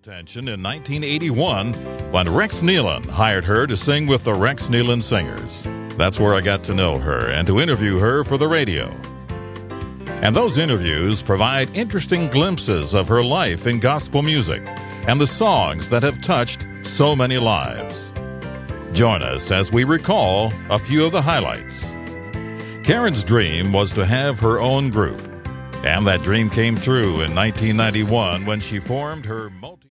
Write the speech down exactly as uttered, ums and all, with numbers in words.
attention in nineteen eighty-one when Rex Nealon hired her to sing with the Rex Nealon Singers. That's where I got to know her and to interview her for the radio. And those interviews provide interesting glimpses of her life in gospel music and the songs that have touched so many lives. Join us as we recall a few of the highlights. Karen's dream was to have her own group, and that dream came true in nineteen ninety-one when she formed her multi